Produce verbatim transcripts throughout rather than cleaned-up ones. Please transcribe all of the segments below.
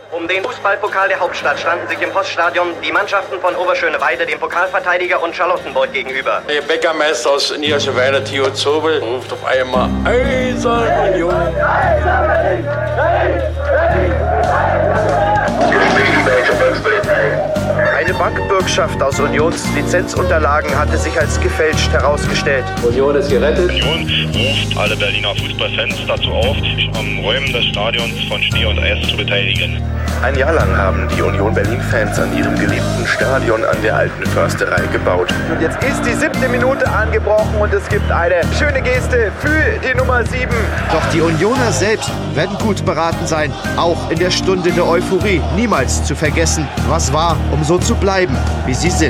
Um den Fußballpokal der Hauptstadt standen sich im Poststadion die Mannschaften von Oberschöneweide, dem Pokalverteidiger, und Charlottenburg gegenüber. Der Bäckermeister aus Niederschöneweide, Theo Zobel, ruft auf einmal Eisern Union. Eine Bankbürgschaft aus Unions Lizenzunterlagen hatte sich als gefälscht herausgestellt. Union ist gerettet. Union ruft alle Berliner Fußballfans dazu auf, sich am Räumen des Stadions von Schnee und Eis zu beteiligen. Ein Jahr lang haben die Union Berlin-Fans an ihrem geliebten Stadion an der Alten Försterei gebaut. Und jetzt ist die siebte Minute angebrochen und es gibt eine schöne Geste für die Nummer sieben. Doch die Unioner selbst werden gut beraten sein, auch in der Stunde der Euphorie niemals zu vergessen, was war, um so zu bleiben, wie sie sind.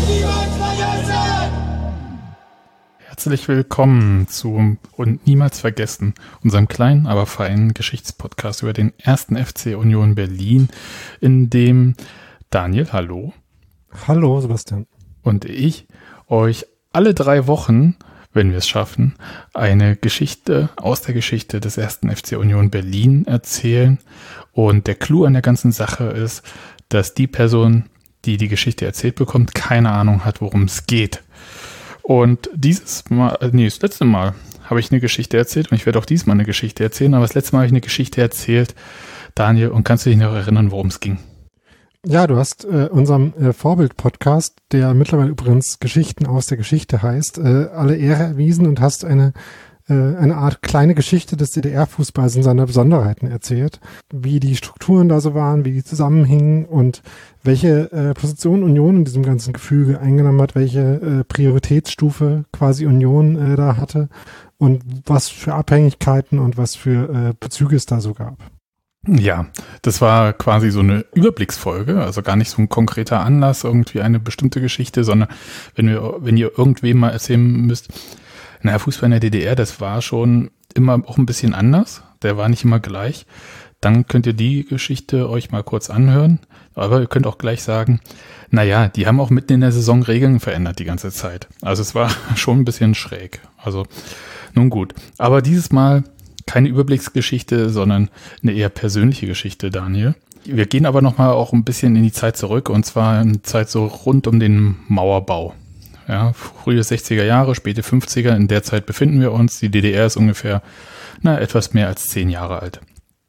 Herzlich willkommen zu Und niemals vergessen, unserem kleinen, aber feinen Geschichtspodcast über den ersten F C Union Berlin, in dem Daniel, hallo. Hallo, Sebastian. Und ich euch alle drei Wochen, wenn wir es schaffen, eine Geschichte aus der Geschichte des ersten F C Union Berlin erzählen. Und der Clou an der ganzen Sache ist, dass die Person, die die Geschichte erzählt bekommt, keine Ahnung hat, worum es geht. Und dieses Mal, nee, das letzte Mal habe ich eine Geschichte erzählt und ich werde auch diesmal eine Geschichte erzählen, aber das letzte Mal habe ich eine Geschichte erzählt, Daniel, und kannst du dich noch erinnern, worum es ging? Ja, du hast äh, unserem äh, Vorbild-Podcast, der mittlerweile übrigens Geschichten aus der Geschichte heißt, äh, alle Ehre erwiesen und hast eine eine Art kleine Geschichte des D D R-Fußballs und seiner Besonderheiten erzählt, wie die Strukturen da so waren, wie die zusammenhingen und welche äh, Position Union in diesem ganzen Gefüge eingenommen hat, welche äh, Prioritätsstufe quasi Union äh, da hatte und was für Abhängigkeiten und was für äh, Bezüge es da so gab. Ja, das war quasi so eine Überblicksfolge, also gar nicht so ein konkreter Anlass, irgendwie eine bestimmte Geschichte, sondern wenn wir, wenn ihr irgendwem mal erzählen müsst, naja, Fußball in der D D R, das war schon immer auch ein bisschen anders. Der war nicht immer gleich. Dann könnt ihr die Geschichte euch mal kurz anhören. Aber ihr könnt auch gleich sagen, naja, die haben auch mitten in der Saison Regeln verändert die ganze Zeit. Also es war schon ein bisschen schräg. Also nun gut. Aber dieses Mal keine Überblicksgeschichte, sondern eine eher persönliche Geschichte, Daniel. Wir gehen aber nochmal auch ein bisschen in die Zeit zurück. Und zwar in die Zeit so rund um den Mauerbau. Ja, frühe sechziger Jahre, späte fünfziger, in der Zeit befinden wir uns. Die D D R ist ungefähr, na, etwas mehr als zehn Jahre alt.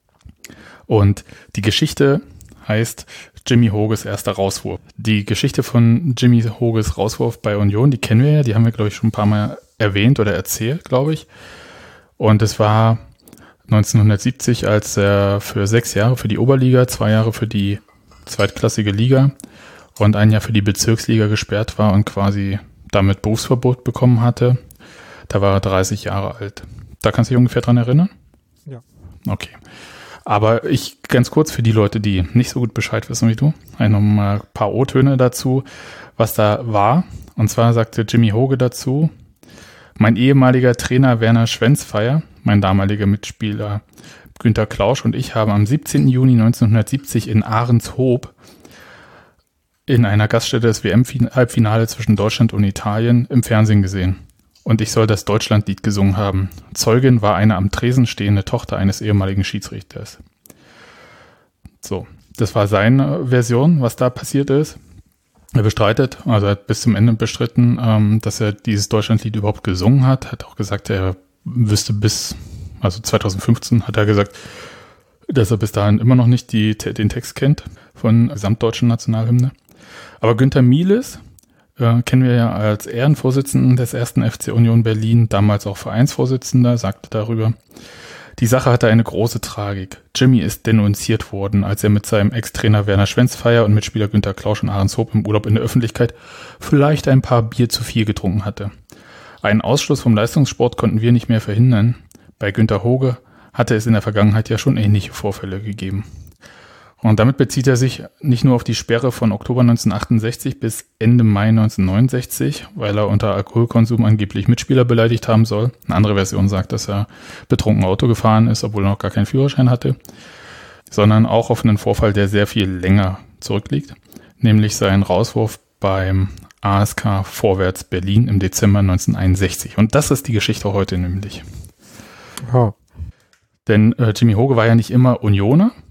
Und die Geschichte heißt Jimmy Hoges erster Rauswurf. Die Geschichte von Jimmy Hoges Rauswurf bei Union, die kennen wir ja, die haben wir, glaube ich, schon ein paar Mal erwähnt oder erzählt, glaube ich. Und es war neunzehnhundertsiebzig, als er für sechs Jahre für die Oberliga, zwei Jahre für die zweitklassige Liga und ein Jahr für die Bezirksliga gesperrt war und quasi damit Berufsverbot bekommen hatte. Da war er dreißig Jahre alt. Da kannst du dich ungefähr dran erinnern? Ja. Okay. Aber ich, ganz kurz für die Leute, die nicht so gut Bescheid wissen wie du, noch mal ein paar O-Töne dazu, was da war. Und zwar sagte Jimmy Hoge dazu: Mein ehemaliger Trainer Werner Schwenzfeier, mein damaliger Mitspieler Günter Klausch und ich haben am siebzehnten Juni neunzehnhundertsiebzig in Ahrenshoop in einer Gaststätte des W M-Halbfinale zwischen Deutschland und Italien im Fernsehen gesehen. Und ich soll das Deutschlandlied gesungen haben. Zeugin war eine am Tresen stehende Tochter eines ehemaligen Schiedsrichters. So, das war seine Version, was da passiert ist. Er bestreitet, also er hat bis zum Ende bestritten, ähm, dass er dieses Deutschlandlied überhaupt gesungen hat. Hat auch gesagt, er wüsste bis, also zweitausendfünfzehn hat er gesagt, dass er bis dahin immer noch nicht die, den Text kennt von der gesamtdeutschen Nationalhymne. Aber Günter Mieles äh, kennen wir ja als Ehrenvorsitzenden des ersten F C Union Berlin, damals auch Vereinsvorsitzender, sagte darüber: Die Sache hatte eine große Tragik. Jimmy ist denunziert worden, als er mit seinem Ex-Trainer Werner Schwenzfeier und Mitspieler Günter Klausch in Ahrenshoop im Urlaub in der Öffentlichkeit vielleicht ein paar Bier zu viel getrunken hatte. Einen Ausschluss vom Leistungssport konnten wir nicht mehr verhindern. Bei Günter Hoge hatte es in der Vergangenheit ja schon ähnliche Vorfälle gegeben. Und damit bezieht er sich nicht nur auf die Sperre von Oktober neunzehnhundertachtundsechzig bis Ende Mai neunzehnhundertneunundsechzig, weil er unter Alkoholkonsum angeblich Mitspieler beleidigt haben soll. Eine andere Version sagt, dass er betrunken Auto gefahren ist, obwohl er noch gar keinen Führerschein hatte. Sondern auch auf einen Vorfall, der sehr viel länger zurückliegt, nämlich seinen Rauswurf beim A S K Vorwärts Berlin im Dezember neunzehnhunderteinundsechzig. Und das ist die Geschichte heute nämlich. Oh. Denn äh, Jimmy Hoge war ja nicht immer Unioner.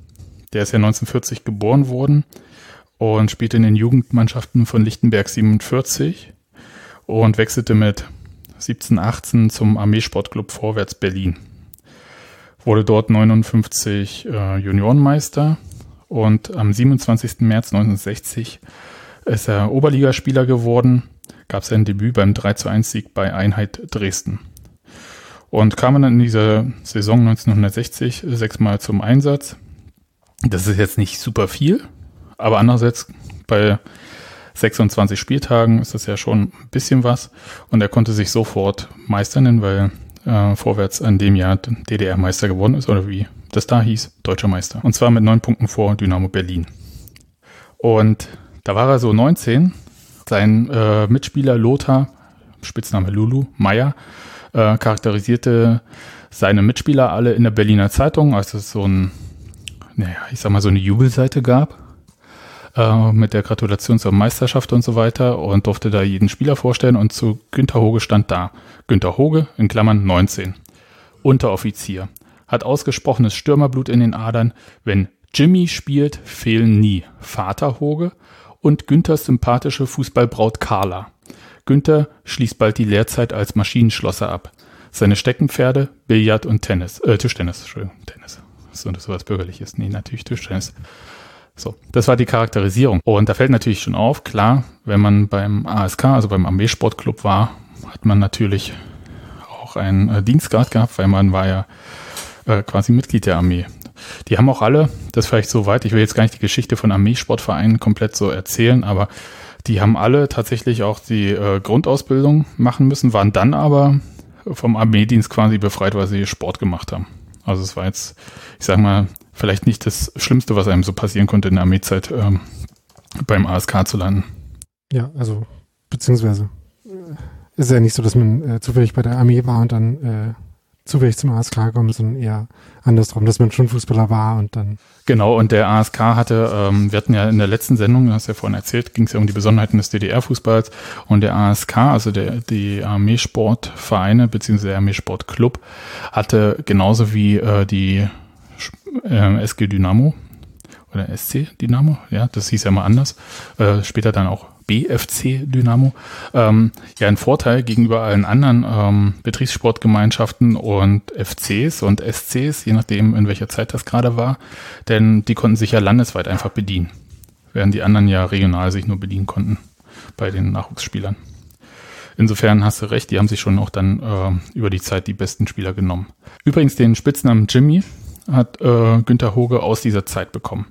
Der ist ja neunzehnhundertvierzig geboren worden und spielte in den Jugendmannschaften von Lichtenberg siebenundvierzig und wechselte mit siebzehn, achtzehn zum Armeesportclub Vorwärts Berlin. Wurde dort neunundfünfzig äh, Juniorenmeister und am siebenundzwanzigsten März neunzehnhundertsechzig ist er Oberligaspieler geworden, gab sein Debüt beim drei zu eins Sieg bei Einheit Dresden. Und kam dann in dieser Saison neunzehnhundertsechzig sechsmal zum Einsatz. Das ist jetzt nicht super viel, aber andererseits bei sechsundzwanzig Spieltagen ist das ja schon ein bisschen was. Und er konnte sich sofort Meister nennen, weil äh, Vorwärts an dem Jahr D D R-Meister geworden ist, oder wie das da hieß, Deutscher Meister. Und zwar mit neun Punkten vor Dynamo Berlin. Und da war er so neunzehn. Sein äh, Mitspieler Lothar, Spitzname Lulu, Meyer, äh, charakterisierte seine Mitspieler alle in der Berliner Zeitung, als es so ein, naja, ich sag mal, so eine Jubelseite gab, äh, mit der Gratulation zur Meisterschaft und so weiter, und durfte da jeden Spieler vorstellen, und zu Günter Hoge stand da. Günter Hoge, in Klammern neunzehn, Unteroffizier, hat ausgesprochenes Stürmerblut in den Adern. Wenn Jimmy spielt, fehlen nie Vater Hoge und Günthers sympathische Fußballbraut Carla. Günther schließt bald die Lehrzeit als Maschinenschlosser ab. Seine Steckenpferde, Billard und Tennis, äh, Tischtennis, Entschuldigung, Tennis. So, das sowas Bürgerliches. Nee, natürlich Tischtennis. So, das war die Charakterisierung. Und da fällt natürlich schon auf, klar, wenn man beim A S K, also beim Armeesportclub war, hat man natürlich auch einen äh, Dienstgrad gehabt, weil man war ja äh, quasi Mitglied der Armee. Die haben auch alle, das vielleicht so weit, ich will jetzt gar nicht die Geschichte von Armeesportvereinen komplett so erzählen, aber die haben alle tatsächlich auch die äh, Grundausbildung machen müssen, waren dann aber vom Armeedienst quasi befreit, weil sie Sport gemacht haben. Also es war jetzt, ich sag mal, vielleicht nicht das Schlimmste, was einem so passieren konnte in der Armeezeit, ähm, beim A S K zu landen. Ja, also beziehungsweise äh, ist ja nicht so, dass man äh, zufällig bei der Armee war und dann äh, zufällig zum A S K kommt, sondern eher andersrum, dass man schon Fußballer war und dann... Genau, und der A S K hatte, ähm, wir hatten ja in der letzten Sendung, du hast ja vorhin erzählt, ging es ja um die Besonderheiten des D D R-Fußballs, und der A S K, also der die Armeesportvereine bzw. der Armeesportclub, hatte genauso wie äh, die äh, S G Dynamo oder S C Dynamo, ja, das hieß ja mal anders, äh, später dann auch B F C Dynamo, ähm, ja, ein Vorteil gegenüber allen anderen ähm, Betriebssportgemeinschaften und F Cs und S Cs, je nachdem, in welcher Zeit das gerade war, denn die konnten sich ja landesweit einfach bedienen, während die anderen ja regional sich nur bedienen konnten bei den Nachwuchsspielern. Insofern hast du recht, die haben sich schon auch dann äh, über die Zeit die besten Spieler genommen. Übrigens den Spitznamen Jimmy hat äh, Günter Hoge aus dieser Zeit bekommen.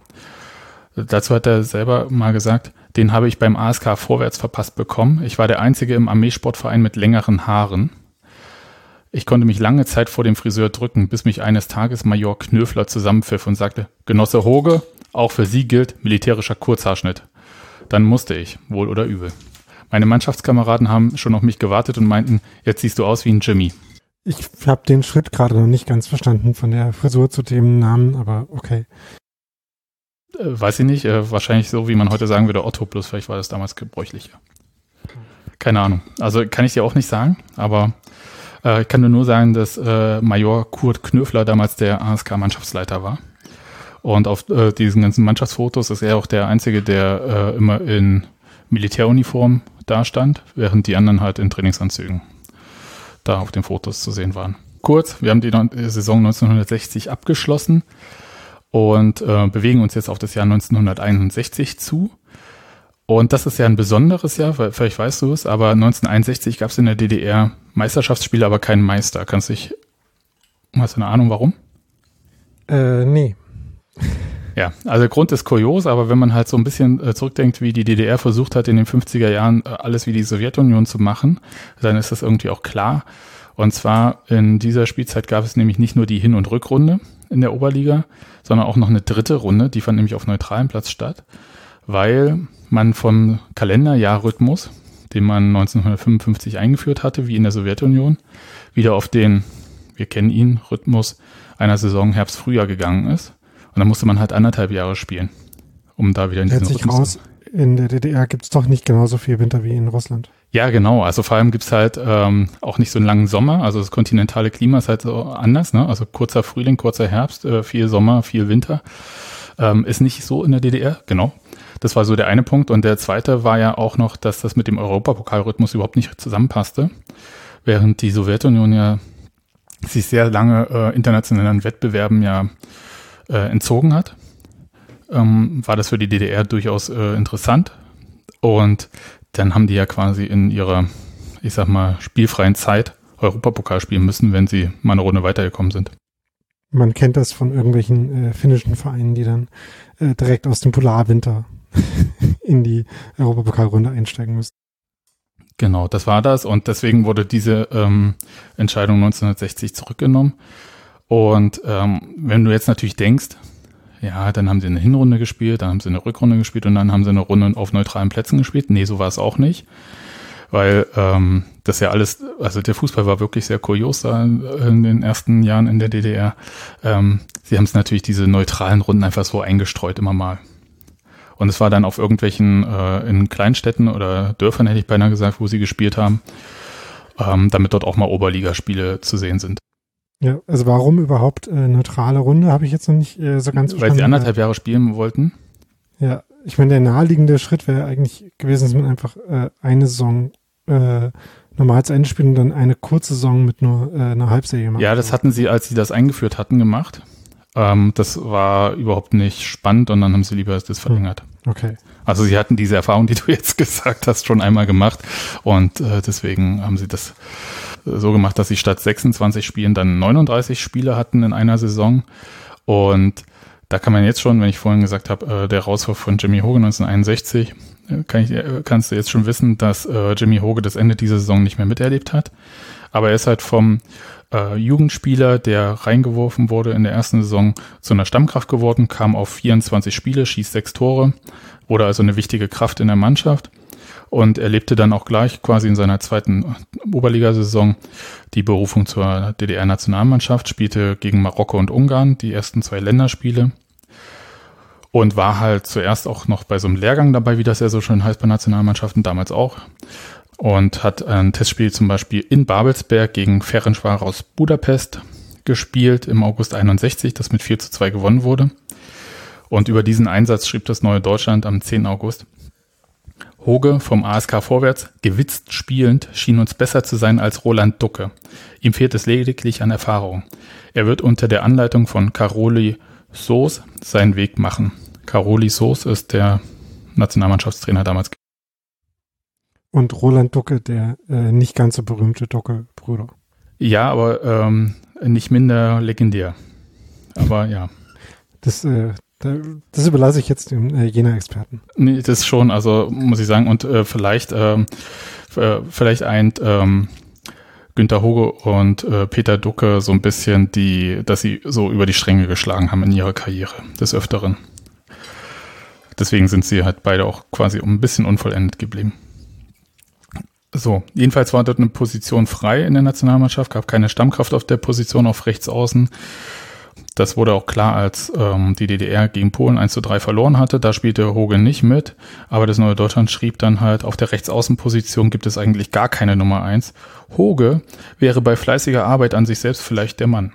Dazu hat er selber mal gesagt, den habe ich beim A S K Vorwärts verpasst bekommen. Ich war der Einzige im Armeesportverein mit längeren Haaren. Ich konnte mich lange Zeit vor dem Friseur drücken, bis mich eines Tages Major Knöfler zusammenpfiff und sagte, Genosse Hoge, auch für Sie gilt militärischer Kurzhaarschnitt. Dann musste ich, wohl oder übel. Meine Mannschaftskameraden haben schon auf mich gewartet und meinten, jetzt siehst du aus wie ein Jimmy. Ich habe den Schritt gerade noch nicht ganz verstanden von der Frisur zu dem Namen, aber okay. Weiß ich nicht, äh, wahrscheinlich so, wie man heute sagen würde, Otto, plus vielleicht war das damals gebräuchlicher. Keine Ahnung. Also kann ich dir auch nicht sagen, aber äh, ich kann dir nur sagen, dass äh, Major Kurt Knöfler damals der A S K-Mannschaftsleiter war. Und auf äh, diesen ganzen Mannschaftsfotos ist er auch der Einzige, der äh, immer in Militäruniform dastand, während die anderen halt in Trainingsanzügen da auf den Fotos zu sehen waren. Kurz, wir haben die Saison neunzehnhundertsechzig abgeschlossen und äh, bewegen uns jetzt auf das Jahr neunzehnhunderteinundsechzig zu. Und das ist ja ein besonderes Jahr, weil vielleicht weißt du es, aber neunzehnhunderteinundsechzig gab es in der D D R Meisterschaftsspiele, aber keinen Meister. Kannst du dich, hast du eine Ahnung, warum? Äh, nee. Ja, also der Grund ist kurios, aber wenn man halt so ein bisschen äh, zurückdenkt, wie die D D R versucht hat, in den fünfziger Jahren äh, alles wie die Sowjetunion zu machen, dann ist das irgendwie auch klar. Und zwar in dieser Spielzeit gab es nämlich nicht nur die Hin- und Rückrunde in der Oberliga, sondern auch noch eine dritte Runde, die fand nämlich auf neutralem Platz statt, weil man vom Kalenderjahrrhythmus, den man neunzehnhundertfünfundfünfzig eingeführt hatte, wie in der Sowjetunion, wieder auf den, wir kennen ihn, Rhythmus einer Saison Herbst-Frühjahr gegangen ist. Und dann musste man halt anderthalb Jahre spielen, um da wieder in diesen Rhythmus raus, zu in der D D R gibt es doch nicht genauso viel Winter wie in Russland. Ja, genau. Also vor allem gibt's halt ähm, auch nicht so einen langen Sommer. Also das kontinentale Klima ist halt so anders, ne? Also kurzer Frühling, kurzer Herbst, äh, viel Sommer, viel Winter. ähm, ist nicht so in der D D R, genau. Das war so der eine Punkt. Und der zweite war ja auch noch, dass das mit dem Europapokalrhythmus überhaupt nicht zusammenpasste. Während die Sowjetunion ja sich sehr lange äh, internationalen Wettbewerben ja äh, entzogen hat, ähm, war das für die D D R durchaus äh, interessant. Und dann haben die ja quasi in ihrer, ich sag mal, spielfreien Zeit Europapokal spielen müssen, wenn sie mal eine Runde weitergekommen sind. Man kennt das von irgendwelchen äh, finnischen Vereinen, die dann äh, direkt aus dem Polarwinter in die Europapokalrunde einsteigen müssen. Genau, das war das. Und deswegen wurde diese ähm, Entscheidung neunzehnhundertsechzig zurückgenommen. Und ähm, wenn du jetzt natürlich denkst, ja, dann haben sie eine Hinrunde gespielt, dann haben sie eine Rückrunde gespielt und dann haben sie eine Runde auf neutralen Plätzen gespielt. Nee, so war es auch nicht. Weil ähm, das ja alles, also der Fußball war wirklich sehr kurios da in den ersten Jahren in der D D R. Ähm, sie haben es natürlich diese neutralen Runden einfach so eingestreut immer mal. Und es war dann auf irgendwelchen, äh, in Kleinstädten oder Dörfern, hätte ich beinahe gesagt, wo sie gespielt haben, ähm, damit dort auch mal Oberligaspiele zu sehen sind. Ja, also warum überhaupt äh, neutrale Runde, habe ich jetzt noch nicht äh, so ganz verstanden. Weil sie anderthalb Jahre spielen wollten. Ja, ich meine, der naheliegende Schritt wäre eigentlich gewesen, dass man einfach äh, eine Saison äh, normal zu Ende spielt und dann eine kurze Saison mit nur äh, einer Halbserie macht. Ja, das hatten sie, als sie das eingeführt hatten, gemacht. Ähm, das war überhaupt nicht spannend und dann haben sie lieber das verlängert. Okay. Also sie hatten diese Erfahrung, die du jetzt gesagt hast, schon einmal gemacht und äh, deswegen haben sie das so gemacht, dass sie statt sechsundzwanzig Spielen dann neununddreißig Spiele hatten in einer Saison. Und da kann man jetzt schon, wenn ich vorhin gesagt habe, äh, der Rauswurf von Jimmy Hoge neunzehnhunderteinundsechzig, äh, kann ich, äh, kannst du jetzt schon wissen, dass äh, Jimmy Hoge das Ende dieser Saison nicht mehr miterlebt hat. Aber er ist halt vom äh, Jugendspieler, der reingeworfen wurde in der ersten Saison, zu einer Stammkraft geworden, kam auf vierundzwanzig Spiele, schießt sechs Tore, wurde also eine wichtige Kraft in der Mannschaft. Und er lebte dann auch gleich quasi in seiner zweiten Oberligasaison die Berufung zur D D R-Nationalmannschaft, spielte gegen Marokko und Ungarn die ersten zwei Länderspiele und war halt zuerst auch noch bei so einem Lehrgang dabei, wie das ja so schön heißt bei Nationalmannschaften, damals auch. Und hat ein Testspiel zum Beispiel in Babelsberg gegen Ferencváros aus Budapest gespielt im August einundsechzig, das mit vier zu zwei gewonnen wurde. Und über diesen Einsatz schrieb das Neue Deutschland am zehnten August. Hoge vom A S K Vorwärts, gewitzt spielend, schien uns besser zu sein als Roland Ducke. Ihm fehlt es lediglich an Erfahrung. Er wird unter der Anleitung von Károly Sós seinen Weg machen. Károly Sós ist der Nationalmannschaftstrainer damals. Und Roland Ducke, der äh, nicht ganz so berühmte Ducke-Bruder. Ja, aber ähm, nicht minder legendär. Aber ja. Das äh, Das überlasse ich jetzt dem äh, Jena-Experten. Nee, das schon, also muss ich sagen, und äh, vielleicht ähm, äh, vielleicht eint ähm, Günter Hoge und äh, Peter Ducke so ein bisschen die, dass sie so über die Stränge geschlagen haben in ihrer Karriere des Öfteren. Deswegen sind sie halt beide auch quasi ein bisschen unvollendet geblieben. So, jedenfalls war dort eine Position frei in der Nationalmannschaft, gab keine Stammkraft auf der Position auf Rechtsaußen. Das wurde auch klar, als ähm, die D D R gegen Polen eins zu drei verloren hatte. Da spielte Hoge nicht mit, aber das Neue Deutschland schrieb dann halt, auf der Rechtsaußenposition gibt es eigentlich gar keine Nummer eins. Hoge wäre bei fleißiger Arbeit an sich selbst vielleicht der Mann.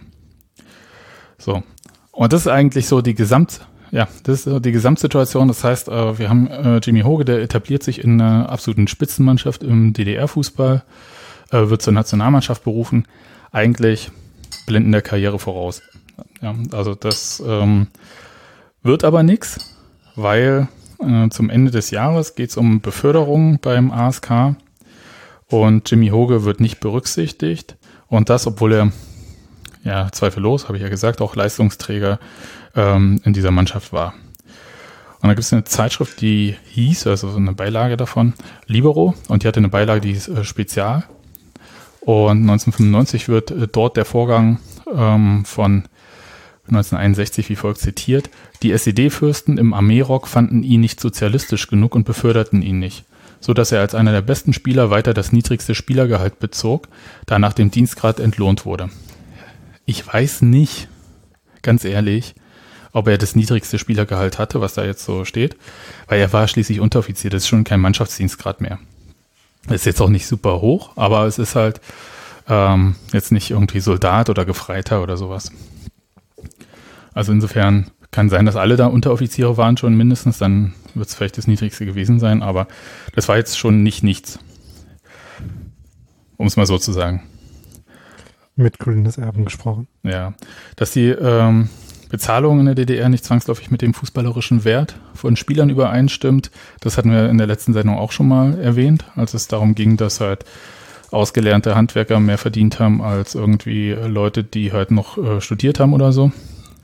So, und das ist eigentlich so die Gesamt, ja, das ist so die Gesamtsituation. Das heißt, äh, wir haben äh, Jimmy Hoge, der etabliert sich in einer absoluten Spitzenmannschaft im D D R-Fußball, äh, wird zur Nationalmannschaft berufen, eigentlich blendender Karriere voraus. Ja, also das ähm, wird aber nichts, weil äh, zum Ende des Jahres geht es um Beförderung beim A S K und Jimmy Hoge wird nicht berücksichtigt und das, obwohl er, ja zweifellos, habe ich ja gesagt, auch Leistungsträger ähm, in dieser Mannschaft war. Und da gibt es eine Zeitschrift, die hieß, also so eine Beilage davon, Libero, und die hatte eine Beilage, die hieß äh, Spezial. Und neunzehnhundertfünfundneunzig wird äh, dort der Vorgang ähm, von neunzehnhunderteinundsechzig wie folgt zitiert: Die S E D-Fürsten im Armeerock fanden ihn nicht sozialistisch genug und beförderten ihn nicht, so dass er als einer der besten Spieler weiter das niedrigste Spielergehalt bezog, da nach dem Dienstgrad entlohnt wurde. Ich weiß nicht, ganz ehrlich, ob er das niedrigste Spielergehalt hatte, was da jetzt so steht, weil er war schließlich Unteroffizier, das ist schon kein Mannschaftsdienstgrad mehr. Das ist jetzt auch nicht super hoch, aber es ist halt ähm, jetzt nicht irgendwie Soldat oder Gefreiter oder sowas. Also insofern Kann sein, dass alle da Unteroffiziere waren schon mindestens, dann wird es vielleicht das Niedrigste gewesen sein, aber das war jetzt schon nicht nichts. Um es mal so zu sagen. Mit Colinas Erben gesprochen. Ja, dass die ähm, Bezahlung in der D D R nicht zwangsläufig mit dem fußballerischen Wert von Spielern übereinstimmt, das hatten wir in der letzten Sendung auch schon mal erwähnt, als es darum ging, dass halt ausgelernte Handwerker mehr verdient haben als irgendwie Leute, die halt noch äh, studiert haben oder so.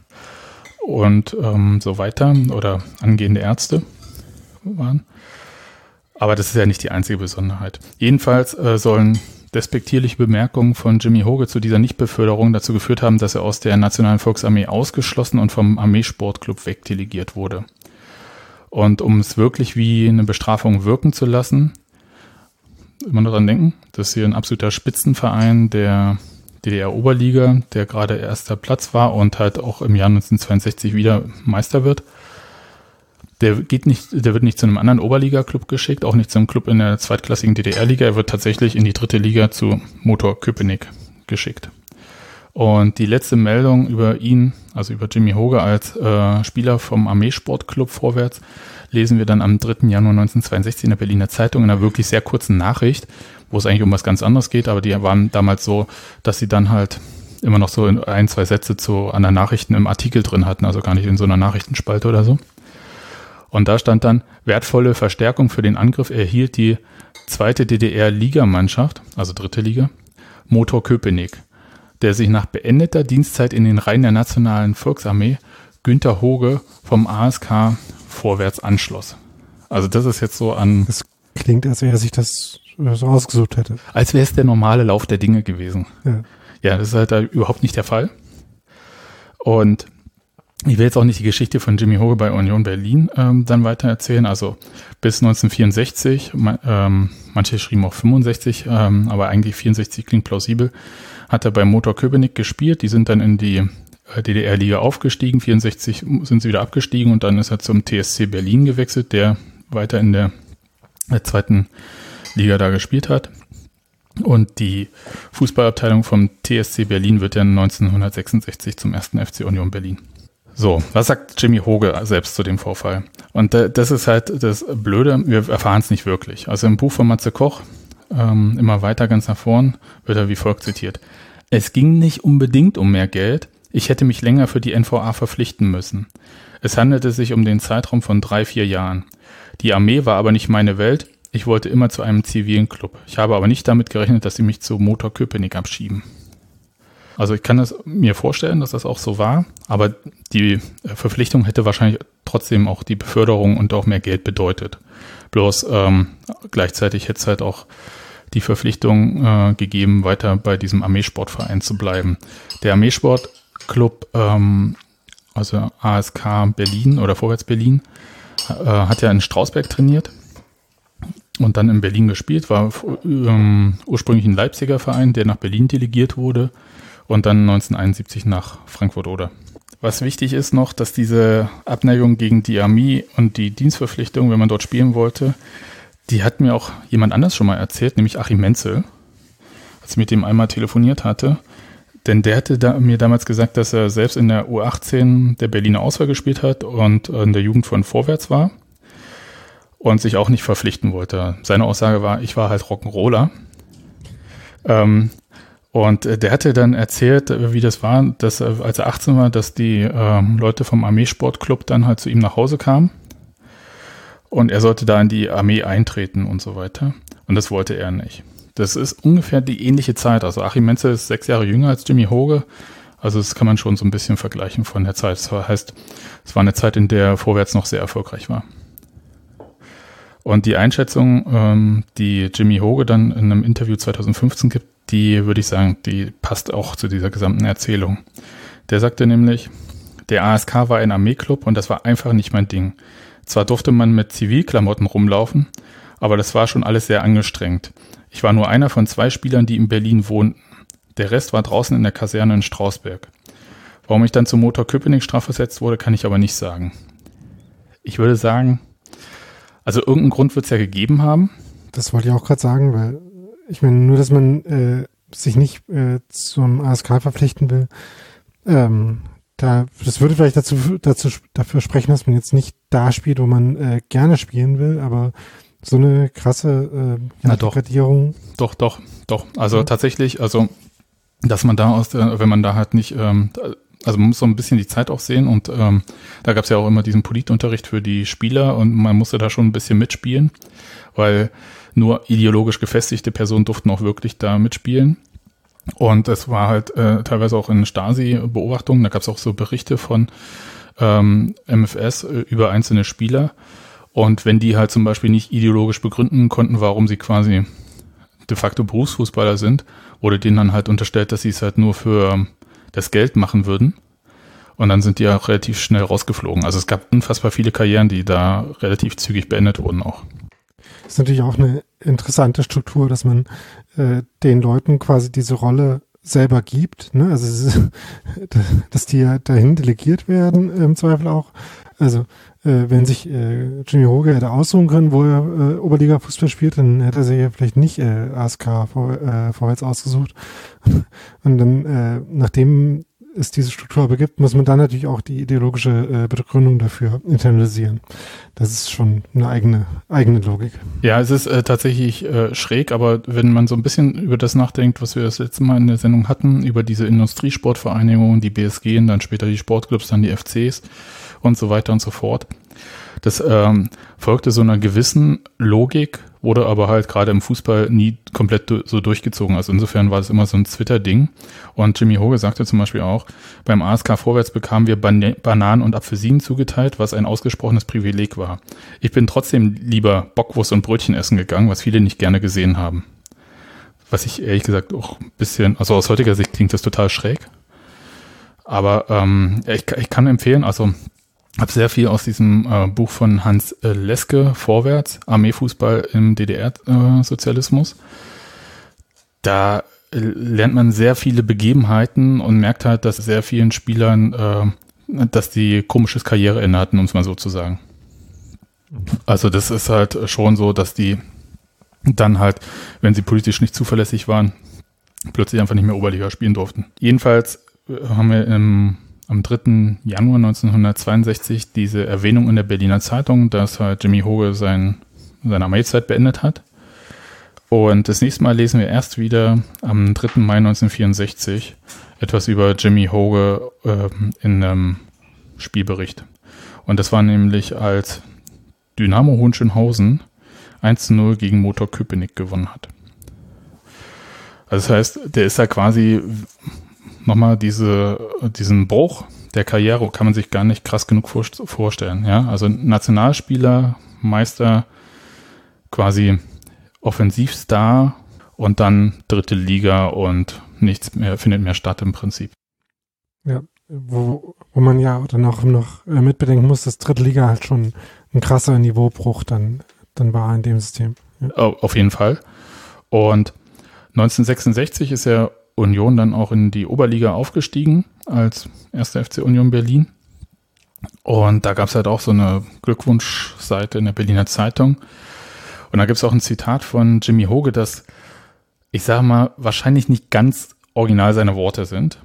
Und ähm, so weiter. Oder angehende Ärzte waren. Aber das ist ja nicht die einzige Besonderheit. Jedenfalls äh, sollen despektierliche Bemerkungen von Jimmy Hoge zu dieser Nichtbeförderung dazu geführt haben, dass er aus der Nationalen Volksarmee ausgeschlossen und vom Armeesportclub wegdelegiert wurde. Und um es wirklich wie eine Bestrafung wirken zu lassen, immer noch dran denken, dass hier ein absoluter Spitzenverein der D D R-Oberliga, der gerade erster Platz war und halt auch im Jahr neunzehnhundertzweiundsechzig wieder Meister wird. Der geht nicht, der wird nicht zu einem anderen Oberliga-Club geschickt, auch nicht zu einem Club in der zweitklassigen D D R-Liga. Er wird tatsächlich in die dritte Liga zu Motor Köpenick geschickt. Und die letzte Meldung über ihn, also über Jimmy Hoge als äh, Spieler vom Armeesportclub Vorwärts, lesen wir dann am dritten Januar neunzehnhundertzweiundsechzig in der Berliner Zeitung in einer wirklich sehr kurzen Nachricht, wo es eigentlich um was ganz anderes geht, aber die waren damals so, dass sie dann halt immer noch so ein, zwei Sätze zu einer Nachrichten im Artikel drin hatten, also gar nicht in so einer Nachrichtenspalte oder so. Und da stand dann, wertvolle Verstärkung für den Angriff erhielt die zweite D D R-Ligamannschaft, also dritte Liga, Motor Köpenick, der sich nach beendeter Dienstzeit in den Reihen der Nationalen Volksarmee Günter Hoge vom A S K Vorwärts anschloss. Also das ist jetzt so an... Das klingt, als wäre er sich das so ausgesucht hätte. Als wäre es der normale Lauf der Dinge gewesen. Ja, ja, das ist halt da überhaupt nicht der Fall. Und ich will jetzt auch nicht die Geschichte von Jimmy Hoge bei Union Berlin ähm, dann weiter erzählen. Also bis neunzehnhundertvierundsechzig, man, ähm, manche schrieben auch fünfundsechzig, ähm, aber eigentlich vierundsechzig klingt plausibel, hat er bei Motor Köpenick gespielt. Die sind dann in die D D R-Liga aufgestiegen. vierundsechzig sind sie wieder abgestiegen und dann ist er zum T S C Berlin gewechselt, der weiter in der, der zweiten Liga da gespielt hat. Und die Fußballabteilung vom T S C Berlin wird dann neunzehnhundertsechsundsechzig zum ersten F C Union Berlin. So, was sagt Jimmy Hoge selbst zu dem Vorfall? Und äh, das ist halt das Blöde, wir erfahren es nicht wirklich. Also im Buch von Matze Koch, ähm, immer weiter ganz nach vorn, wird er wie folgt zitiert. Es ging nicht unbedingt um mehr Geld, ich hätte mich länger für die N V A verpflichten müssen. Es handelte sich um den Zeitraum von drei, vier Jahren. Die Armee war aber nicht meine Welt, ich wollte immer zu einem zivilen Club. Ich habe aber nicht damit gerechnet, dass sie mich zu Motor Köpenick abschieben. Also ich kann das mir vorstellen, dass das auch so war, aber die Verpflichtung hätte wahrscheinlich trotzdem auch die Beförderung und auch mehr Geld bedeutet. Bloß ähm, gleichzeitig hätte es halt auch die Verpflichtung äh, gegeben, weiter bei diesem Armeesportverein zu bleiben. Der Armeesportclub, ähm, also A S K Berlin oder Vorwärts Berlin, äh, hat ja in Strausberg trainiert und dann in Berlin gespielt, war ähm, ursprünglich ein Leipziger Verein, der nach Berlin delegiert wurde. Und dann neunzehnhunderteinundsiebzig nach Frankfurt-Oder. Was wichtig ist noch, dass diese Abneigung gegen die Armee und die Dienstverpflichtung, wenn man dort spielen wollte, die hat mir auch jemand anders schon mal erzählt, nämlich Achim Menzel, als ich mit dem einmal telefoniert hatte. Denn der hatte da, mir damals gesagt, dass er selbst in der U achtzehn der Berliner Auswahl gespielt hat und in der Jugend von Vorwärts war und sich auch nicht verpflichten wollte. Seine Aussage war, ich war halt Rock'n'Roller. Ähm, Und äh, der hatte dann erzählt, äh, wie das war, dass äh, als er achtzehn war, dass die ähm, Leute vom Armeesportclub dann halt zu ihm nach Hause kamen und er sollte da in die Armee eintreten und so weiter. Und das wollte er nicht. Das ist ungefähr die ähnliche Zeit. Also Achim Menzel ist sechs Jahre jünger als Jimmy Hoge. Also das kann man schon so ein bisschen vergleichen von der Zeit. Das heißt, es war eine Zeit, in der Vorwärts noch sehr erfolgreich war. Und die Einschätzung, ähm, die Jimmy Hoge dann in einem Interview zweitausendfünfzehn gibt, die würde ich sagen, die passt auch zu dieser gesamten Erzählung. Der sagte nämlich, der A S K war ein Armeeklub und das war einfach nicht mein Ding. Zwar durfte man mit Zivilklamotten rumlaufen, aber das war schon alles sehr angestrengt. Ich war nur einer von zwei Spielern, die in Berlin wohnten. Der Rest war draußen in der Kaserne in Strausberg. Warum ich dann zum Motor Köpenick strafversetzt wurde, kann ich aber nicht sagen. Ich würde sagen, also irgendeinen Grund wird es ja gegeben haben. Das wollte ich auch gerade sagen, weil ich meine, nur, dass man äh, sich nicht äh, zum A S K verpflichten will, ähm, da, das würde vielleicht dazu, dazu, dafür sprechen, dass man jetzt nicht da spielt, wo man äh, gerne spielen will, aber so eine krasse äh, ja, Degradierung. Doch, doch, doch. Also mhm. tatsächlich, also dass man da aus der, wenn man da halt nicht, ähm, also man muss so ein bisschen die Zeit auch sehen und ähm, da gab es ja auch immer diesen Politunterricht für die Spieler und man musste da schon ein bisschen mitspielen, weil nur ideologisch gefestigte Personen durften auch wirklich da mitspielen. Und es war halt äh, teilweise auch in Stasi-Beobachtungen, da gab es auch so Berichte von ähm, M F S äh, über einzelne Spieler. Und wenn die halt zum Beispiel nicht ideologisch begründen konnten, warum sie quasi de facto Berufsfußballer sind, wurde denen dann halt unterstellt, dass sie es halt nur für das Geld machen würden. Und dann sind die ja relativ schnell rausgeflogen. Also es gab unfassbar viele Karrieren, die da relativ zügig beendet wurden auch. Das ist natürlich auch eine interessante Struktur, dass man äh, den Leuten quasi diese Rolle selber gibt, ne? Also es ist, dass die ja dahin delegiert werden, im Zweifel auch. Also äh, wenn sich äh, Jimmy Hoge hätte aussuchen können, wo er äh, Oberliga-Fußball spielt, dann hätte er sich ja vielleicht nicht äh, A S K vor, äh, vorwärts ausgesucht. Und dann, äh, nachdem es diese Struktur aber gibt, muss man dann natürlich auch die ideologische äh, Begründung dafür internalisieren. Das ist schon eine eigene eigene Logik. Ja, es ist äh, tatsächlich äh, schräg, aber wenn man so ein bisschen über das nachdenkt, was wir das letzte Mal in der Sendung hatten, über diese Industriesportvereinigungen, die B S G, dann später die Sportclubs, dann die F Cs und so weiter und so fort, das ähm, folgte so einer gewissen Logik, wurde aber halt gerade im Fußball nie komplett du- so durchgezogen. Also insofern war es immer so ein Twitter-Ding. Und Jimmy Hoge sagte zum Beispiel auch, beim A S K Vorwärts bekamen wir Ban- Bananen und Apfelsinen zugeteilt, was ein ausgesprochenes Privileg war. Ich bin trotzdem lieber Bockwurst und Brötchen essen gegangen, was viele nicht gerne gesehen haben. Was ich ehrlich gesagt auch ein bisschen, also aus heutiger Sicht klingt das total schräg. Aber ähm, ich, ich kann empfehlen, also habe sehr viel aus diesem äh, Buch von Hans äh, Leske, Vorwärts, Armeefußball im D D R-Sozialismus. Äh, da äh, lernt man sehr viele Begebenheiten und merkt halt, dass sehr vielen Spielern, äh, dass die komisches Karriereende hatten, um es mal so zu sagen. Also das ist halt schon so, dass die dann halt, wenn sie politisch nicht zuverlässig waren, plötzlich einfach nicht mehr Oberliga spielen durften. Jedenfalls haben wir im am dritten Januar neunzehnhundertzweiundsechzig diese Erwähnung in der Berliner Zeitung, dass halt Jimmy Hoge sein, seine Armeezeit beendet hat. Und das nächste Mal lesen wir erst wieder am dritten Mai neunzehnhundertvierundsechzig etwas über Jimmy Hoge äh, in einem Spielbericht. Und das war nämlich, als Dynamo Hohenschönhausen eins zu null gegen Motor Köpenick gewonnen hat. Also das heißt, der ist da quasi nochmal diese, diesen Bruch der Karriere kann man sich gar nicht krass genug vorstellen. Ja? Also Nationalspieler, Meister, quasi Offensivstar und dann dritte Liga und nichts mehr findet mehr statt im Prinzip. Ja, wo, wo man ja dann auch noch mitbedenken muss, dass dritte Liga halt schon ein krasser Niveaubruch dann, dann war in dem System. Ja. Auf jeden Fall. Und neunzehnhundertsechsundsechzig ist er Union dann auch in die Oberliga aufgestiegen als erster F C Union Berlin. Und da gab es halt auch so eine Glückwunschseite in der Berliner Zeitung. Und da gibt es auch ein Zitat von Jimmy Hoge, das, ich sage mal, wahrscheinlich nicht ganz original seine Worte sind.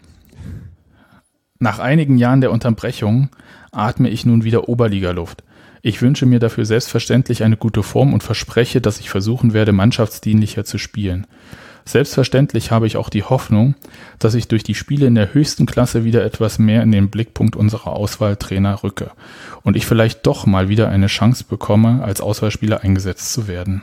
Nach einigen Jahren der Unterbrechung atme ich nun wieder Oberligaluft. Ich wünsche mir dafür selbstverständlich eine gute Form und verspreche, dass ich versuchen werde, mannschaftsdienlicher zu spielen. Selbstverständlich habe ich auch die Hoffnung, dass ich durch die Spiele in der höchsten Klasse wieder etwas mehr in den Blickpunkt unserer Auswahltrainer rücke und ich vielleicht doch mal wieder eine Chance bekomme, als Auswahlspieler eingesetzt zu werden.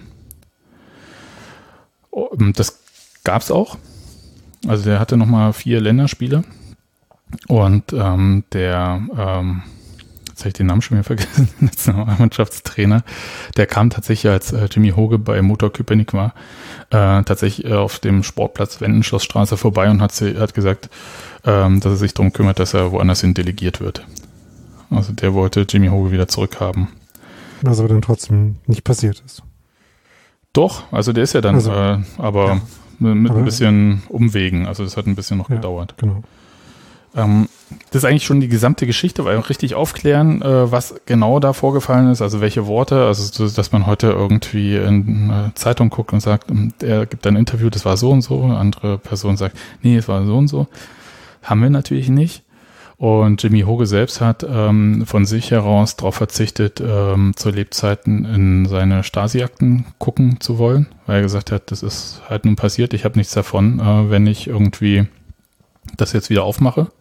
Das gab es auch. Also der hatte nochmal vier Länderspiele und ähm, der ähm, jetzt habe ich den Namen schon wieder vergessen, Nationalmannschaftstrainer, der kam tatsächlich, als äh, Jimmy Hoge bei Motor Köpenick war, äh, tatsächlich äh, auf dem Sportplatz Wendenschlossstraße vorbei und hat, hat gesagt, ähm, dass er sich darum kümmert, dass er woanders hin delegiert wird. Also der wollte Jimmy Hoge wieder zurückhaben. Was aber dann trotzdem nicht passiert ist. Doch, also der ist ja dann, also, äh, aber ja. mit aber, ein bisschen Umwegen, also das hat ein bisschen noch ja, gedauert. Genau. Ähm, das ist eigentlich schon die gesamte Geschichte, weil wir richtig aufklären, äh, was genau da vorgefallen ist, also welche Worte, also dass man heute irgendwie in eine Zeitung guckt und sagt, er gibt ein Interview, das war so und so, eine andere Person sagt, nee, es war so und so. Haben wir natürlich nicht. Und Jimmy Hoge selbst hat ähm, von sich heraus darauf verzichtet, ähm, zu Lebzeiten in seine Stasi-Akten gucken zu wollen, weil er gesagt hat, das ist halt nun passiert, ich habe nichts davon, äh, wenn ich irgendwie das jetzt wieder aufmache.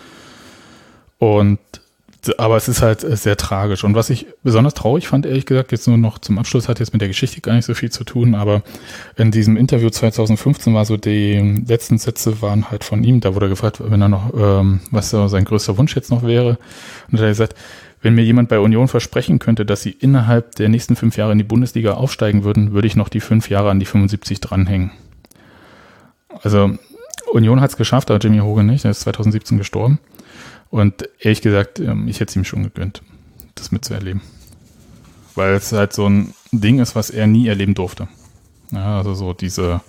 Und aber es ist halt sehr tragisch. Und was ich besonders traurig fand, ehrlich gesagt, jetzt nur noch zum Abschluss, hat jetzt mit der Geschichte gar nicht so viel zu tun, aber in diesem Interview zwanzig fünfzehn war so, die letzten Sätze waren halt von ihm, da wurde er gefragt, wenn er noch, ähm, was so sein größter Wunsch jetzt noch wäre. Und er hat gesagt, wenn mir jemand bei Union versprechen könnte, dass sie innerhalb der nächsten fünf Jahre in die Bundesliga aufsteigen würden, würde ich noch die fünf Jahre an die fünfundsiebzig dranhängen. Also Union hat es geschafft, aber Jimmy Hoge nicht, er ist zwanzig siebzehn gestorben. Und ehrlich gesagt, ich hätte es ihm schon gegönnt, das mitzuerleben. Weil es halt so ein Ding ist, was er nie erleben durfte. Ja, also so diese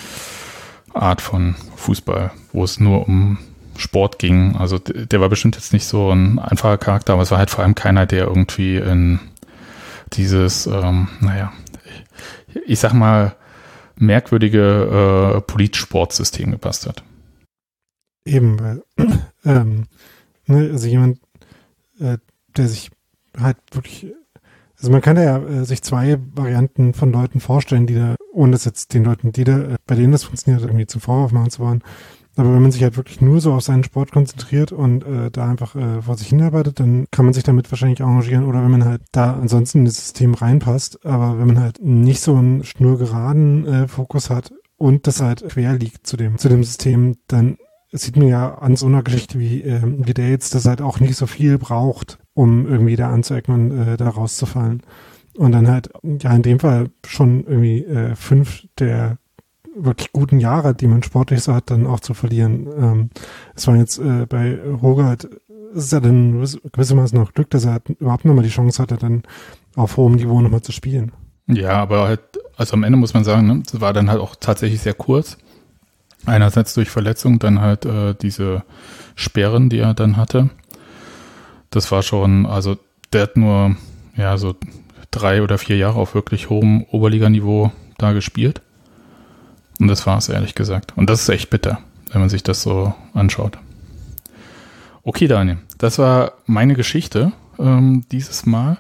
Art von Fußball, wo es nur um Sport ging. Also der war bestimmt jetzt nicht so ein einfacher Charakter, aber es war halt vor allem keiner, der irgendwie in dieses, ähm, naja, ich, ich sag mal, merkwürdige äh, Politsportsystem gepasst hat. Eben, weil ähm, ne, also jemand, äh, der sich halt wirklich, also man kann ja äh, sich zwei Varianten von Leuten vorstellen, die da, ohne das jetzt den Leuten, die da, äh, bei denen das funktioniert, irgendwie zum Vorwurf machen zu wollen. Aber wenn man sich halt wirklich nur so auf seinen Sport konzentriert und äh, da einfach äh, vor sich hinarbeitet, dann kann man sich damit wahrscheinlich engagieren. Oder wenn man halt da ansonsten in das System reinpasst, aber wenn man halt nicht so einen schnurgeraden äh, Fokus hat und das halt quer liegt zu dem, zu dem System, dann sieht man ja an so einer Geschichte wie, äh, wie der jetzt, dass halt auch nicht so viel braucht, um irgendwie da anzuecken und äh, da rauszufallen. Und dann halt, ja, in dem Fall schon irgendwie äh, fünf der wirklich guten Jahre, die man sportlich so hat, dann auch zu verlieren. Ähm, es war jetzt äh, bei Hoge halt, es ist ja dann gewissermaßen noch Glück, dass er halt überhaupt nochmal die Chance hatte, dann auf hohem Niveau nochmal zu spielen. Ja, aber halt, also am Ende muss man sagen, ne, es war dann halt auch tatsächlich sehr kurz. Einerseits durch Verletzung, dann halt äh, diese Sperren, die er dann hatte. Das war schon, also der hat nur ja so drei oder vier Jahre auf wirklich hohem Oberliganiveau da gespielt. Und das war es, ehrlich gesagt. Und das ist echt bitter, wenn man sich das so anschaut. Okay, Daniel, das war meine Geschichte ähm, dieses Mal.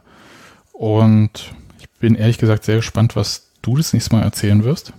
Und ich bin ehrlich gesagt sehr gespannt, was du das nächste Mal erzählen wirst.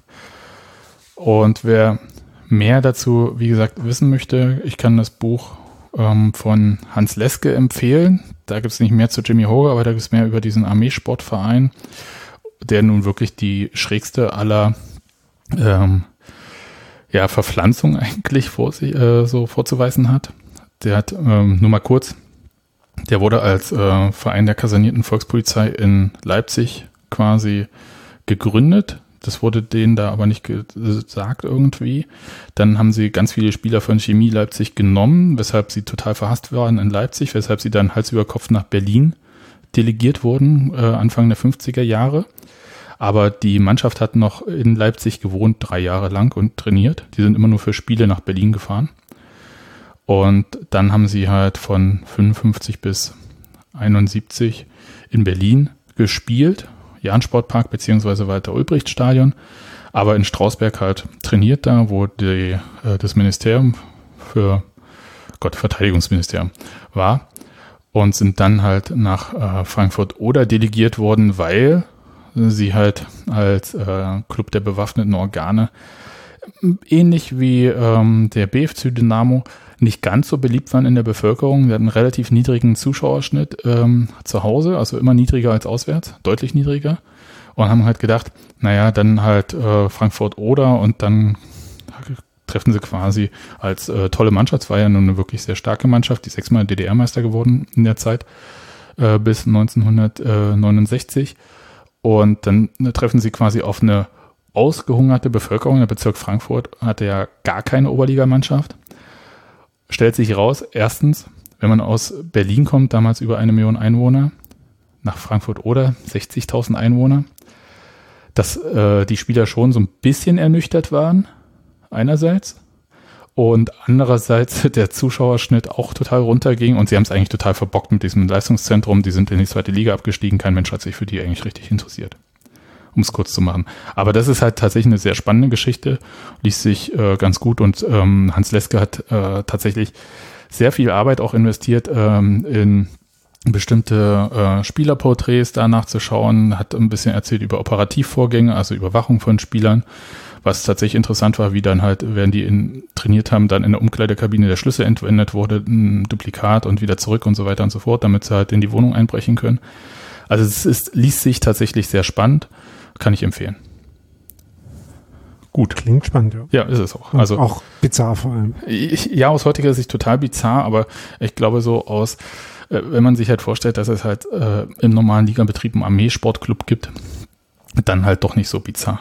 Und wer mehr dazu, wie gesagt, wissen möchte, ich kann das Buch ähm, von Hans Leske empfehlen. Da gibt es nicht mehr zu Jimmy Hoge, aber da gibt es mehr über diesen Armeesportverein, der nun wirklich die schrägste aller ähm, ja, Verpflanzung eigentlich vor sich, äh, so vorzuweisen hat. Der hat, ähm, nur mal kurz, der wurde als äh, Verein der kasernierten Volkspolizei in Leipzig quasi gegründet. Das wurde denen da aber nicht gesagt irgendwie. Dann haben sie ganz viele Spieler von Chemie Leipzig genommen, weshalb sie total verhasst waren in Leipzig, weshalb sie dann Hals über Kopf nach Berlin delegiert wurden, äh, Anfang der fünfziger Jahre. Aber die Mannschaft hat noch in Leipzig gewohnt, drei Jahre lang und trainiert. Die sind immer nur für Spiele nach Berlin gefahren. Und dann haben sie halt von fünfundfünfzig bis einundsiebzig in Berlin gespielt. Jahn-Sportpark beziehungsweise Walter-Ulbricht-Stadion, aber in Strausberg halt trainiert da, wo die, äh, das Ministerium für, Gott, Verteidigungsministerium war und sind dann halt nach äh, Frankfurt-Oder delegiert worden, weil sie halt als äh, Club der bewaffneten Organe ähnlich wie ähm, der B F C Dynamo nicht ganz so beliebt waren in der Bevölkerung. Wir hatten einen relativ niedrigen Zuschauerschnitt ähm, zu Hause, also immer niedriger als auswärts, deutlich niedriger. Und haben halt gedacht, naja, dann halt äh, Frankfurt-Oder und dann treffen sie quasi als äh, tolle Mannschaft. Es war ja nun eine wirklich sehr starke Mannschaft, die sechsmal D D R-Meister geworden in der Zeit äh, bis neunzehnhundertneunundsechzig. Und dann äh, treffen sie quasi auf eine ausgehungerte Bevölkerung. Der Bezirk Frankfurt hatte ja gar keine Oberligamannschaft. Stellt sich raus, erstens, wenn man aus Berlin kommt, damals über eine Million Einwohner, nach Frankfurt-Oder sechzigtausend Einwohner, dass äh, die Spieler schon so ein bisschen ernüchtert waren, einerseits, und andererseits der Zuschauerschnitt auch total runterging und sie haben es eigentlich total verbockt mit diesem Leistungszentrum, die sind in die zweite Liga abgestiegen, kein Mensch hat sich für die eigentlich richtig interessiert, um es kurz zu machen. Aber das ist halt tatsächlich eine sehr spannende Geschichte, liest sich äh, ganz gut und ähm, Hans Leske hat äh, tatsächlich sehr viel Arbeit auch investiert ähm, in bestimmte äh, Spielerporträts danach zu schauen, hat ein bisschen erzählt über Operativvorgänge, also Überwachung von Spielern, was tatsächlich interessant war, wie dann halt, während die in, trainiert haben, dann in der Umkleidekabine der Schlüssel entwendet wurde, ein Duplikat und wieder zurück und so weiter und so fort, damit sie halt in die Wohnung einbrechen können. Also es ist, liest sich tatsächlich sehr spannend, kann ich empfehlen. Gut. Klingt spannend, ja. Ja, ist es auch. Und also auch bizarr vor allem. Ich, ja, aus heutiger Sicht total bizarr, aber ich glaube so aus, äh, wenn man sich halt vorstellt, dass es halt äh, im normalen Ligabetrieb einen Armeesportclub gibt, dann halt doch nicht so bizarr.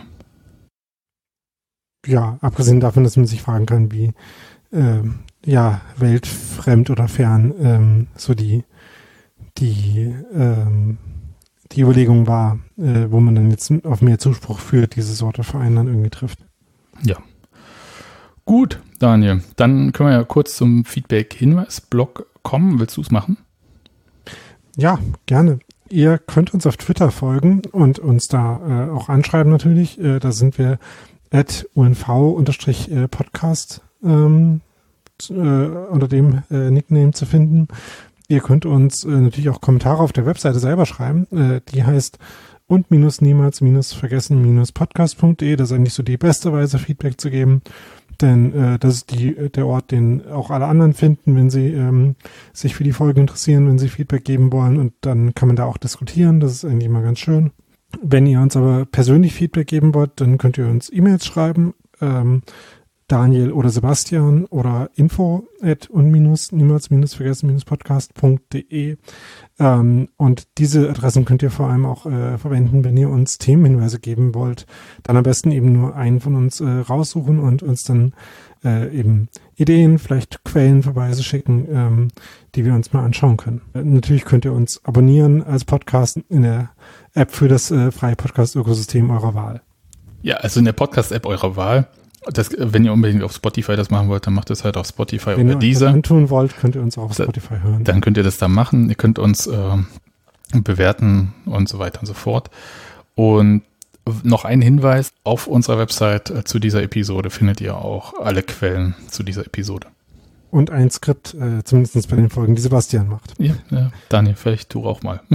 Ja, abgesehen davon, dass man sich fragen kann, wie ähm, ja, weltfremd oder fern ähm, so die die ähm, die Überlegung war, äh, wo man dann jetzt auf mehr Zuspruch für diese Sorte Verein dann irgendwie trifft. Ja. Gut, Daniel, dann können wir ja kurz zum Feedback-Hinweis-Blog kommen. Willst du es machen? Ja, gerne. Ihr könnt uns auf Twitter folgen und uns da äh, auch anschreiben natürlich. Äh, da sind wir at U N V-Podcast ähm, äh, unter dem äh, Nickname zu finden. Ihr könnt uns äh, natürlich auch Kommentare auf der Webseite selber schreiben. Äh, die heißt und minus niemals minus vergessen minus podcast punkt de. Das ist eigentlich so die beste Weise, Feedback zu geben. Denn äh, das ist die, der Ort, den auch alle anderen finden, wenn sie ähm, sich für die Folge interessieren, wenn sie Feedback geben wollen. Und dann kann man da auch diskutieren. Das ist eigentlich immer ganz schön. Wenn ihr uns aber persönlich Feedback geben wollt, dann könnt ihr uns E-Mails schreiben. Ähm, Daniel oder Sebastian oder info at und minus niemals minus vergessen minus podcast punkt de. Ähm, und diese Adressen könnt ihr vor allem auch äh, verwenden, wenn ihr uns Themenhinweise geben wollt. Dann am besten eben nur einen von uns äh, raussuchen und uns dann äh, eben Ideen, vielleicht Quellenverweise schicken, ähm, die wir uns mal anschauen können. Äh, natürlich könnt ihr uns abonnieren als Podcast in der App für das äh, freie Podcast-Ökosystem eurer Wahl. Ja, also in der Podcast-App eurer Wahl. Das, wenn ihr unbedingt auf Spotify das machen wollt, dann macht es halt auf Spotify wenn oder Deezer. Wenn ihr das antun wollt, könnt ihr uns auch auf Spotify hören. Dann könnt ihr das da machen. Ihr könnt uns äh, bewerten und so weiter und so fort. Und noch ein Hinweis, auf unserer Website äh, zu dieser Episode findet ihr auch alle Quellen zu dieser Episode. Und ein Skript, äh, zumindest bei den Folgen, die Sebastian macht. Ja, ja. Daniel, vielleicht du auch mal.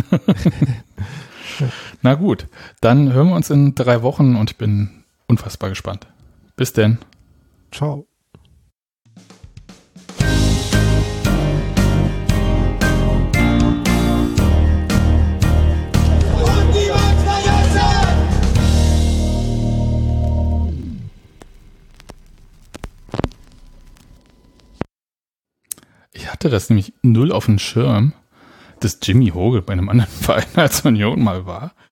Na gut, dann hören wir uns in drei Wochen und ich bin unfassbar gespannt. Bis denn. Ciao. Ich hatte das nämlich null auf dem Schirm, dass Jimmy Hoge bei einem anderen Verein als Union mal war.